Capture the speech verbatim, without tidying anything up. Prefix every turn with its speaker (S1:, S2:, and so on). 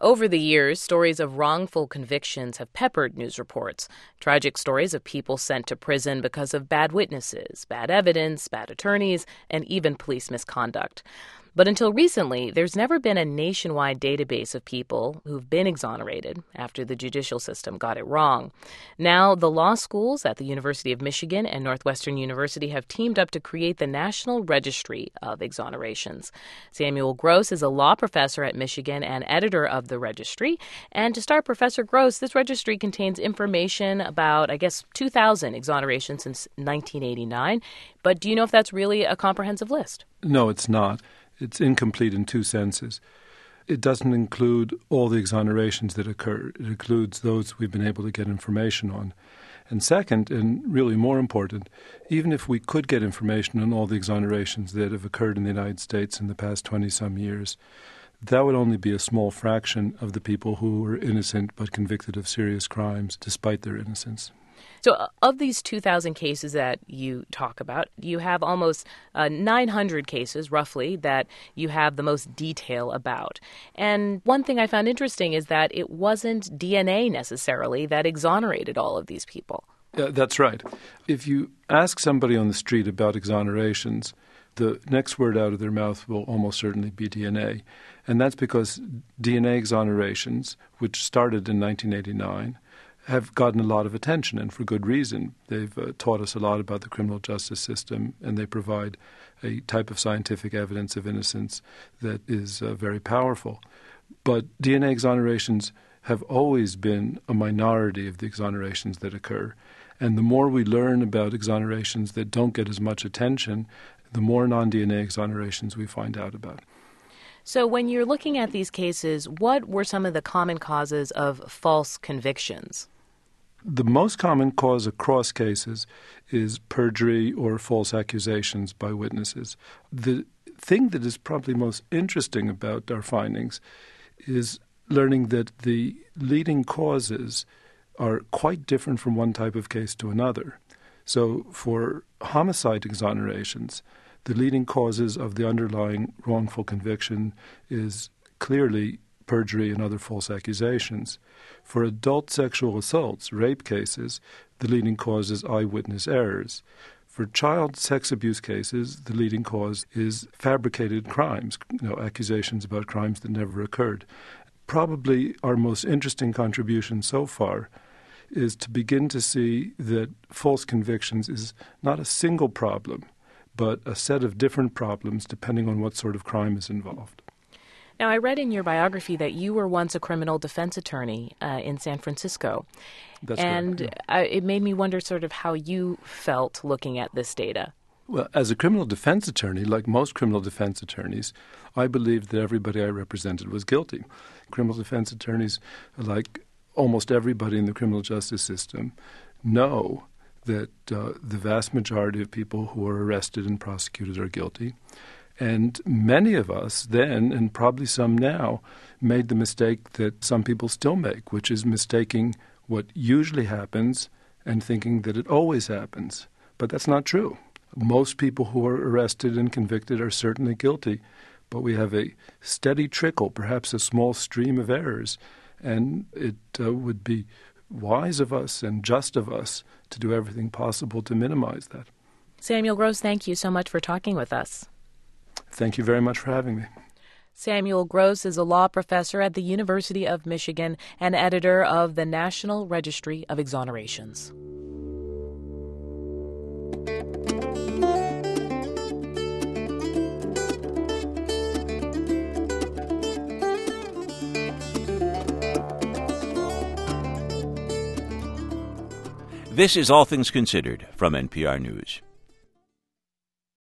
S1: Over the years, stories of wrongful convictions have peppered news reports. Tragic stories of people sent to prison because of bad witnesses, bad evidence, bad attorneys, and even police misconduct. But until recently, there's never been a nationwide database of people who've been exonerated after the judicial system got it wrong. Now, the law schools at the University of Michigan and Northwestern University have teamed up to create the National Registry of Exonerations. Samuel Gross is a law professor at Michigan and editor of the registry. And to start, Professor Gross, this registry contains information about, I guess, two thousand exonerations since nineteen eighty-nine. But do you know if that's really a comprehensive list?
S2: No, it's not. It's incomplete in two senses. It doesn't include all the exonerations that occur. It includes those we've been able to get information on. And second, and really more important, even if we could get information on all the exonerations that have occurred in the United States in the past twenty-some years, that would only be a small fraction of the people who were innocent but convicted of serious crimes despite their innocence.
S1: So of these two thousand cases that you talk about, you have almost uh, nine hundred cases, roughly, that you have the most detail about. And one thing I found interesting is that it wasn't D N A necessarily that exonerated all of these people.
S2: Uh, that's right. If you ask somebody on the street about exonerations, the next word out of their mouth will almost certainly be D N A. And that's because D N A exonerations, which started in nineteen eighty-nine, have gotten a lot of attention, and for good reason. They've uh, taught us a lot about the criminal justice system, and they provide a type of scientific evidence of innocence that is uh, very powerful. But D N A exonerations have always been a minority of the exonerations that occur. And the more we learn about exonerations that don't get as much attention, the more non-D N A exonerations we find out about.
S1: So when you're looking at these cases, what were some of the common causes of false convictions?
S2: The most common cause across cases is perjury or false accusations by witnesses. The thing that is probably most interesting about our findings is learning that the leading causes are quite different from one type of case to another. So for homicide exonerations, the leading causes of the underlying wrongful conviction is clearly perjury and other false accusations. For adult sexual assaults, rape cases, the leading cause is eyewitness errors. For child sex abuse cases, the leading cause is fabricated crimes, you know, accusations about crimes that never occurred. Probably our most interesting contribution so far is to begin to see that false convictions is not a single problem, but a set of different problems depending on what sort of crime is involved.
S1: Now, I read in your biography that you were once a criminal defense attorney uh, in San Francisco.
S2: That's
S1: and
S2: correct,
S1: yeah. uh, it made me wonder sort of how you felt looking at this data.
S2: Well, as a criminal defense attorney, like most criminal defense attorneys, I believed that everybody I represented was guilty. Criminal defense attorneys, like almost everybody in the criminal justice system, know that uh, the vast majority of people who are arrested and prosecuted are guilty. And many of us then, and probably some now, made the mistake that some people still make, which is mistaking what usually happens and thinking that it always happens. But that's not true. Most people who are arrested and convicted are certainly guilty, but we have a steady trickle, perhaps a small stream of errors, and it uh, would be wise of us and just of us to do everything possible to minimize that.
S1: Samuel Gross, thank you so much for talking with us.
S2: Thank you very much for having me.
S1: Samuel Gross is a law professor at the University of Michigan and editor of the National Registry of Exonerations.
S3: This is All Things Considered from N P R News.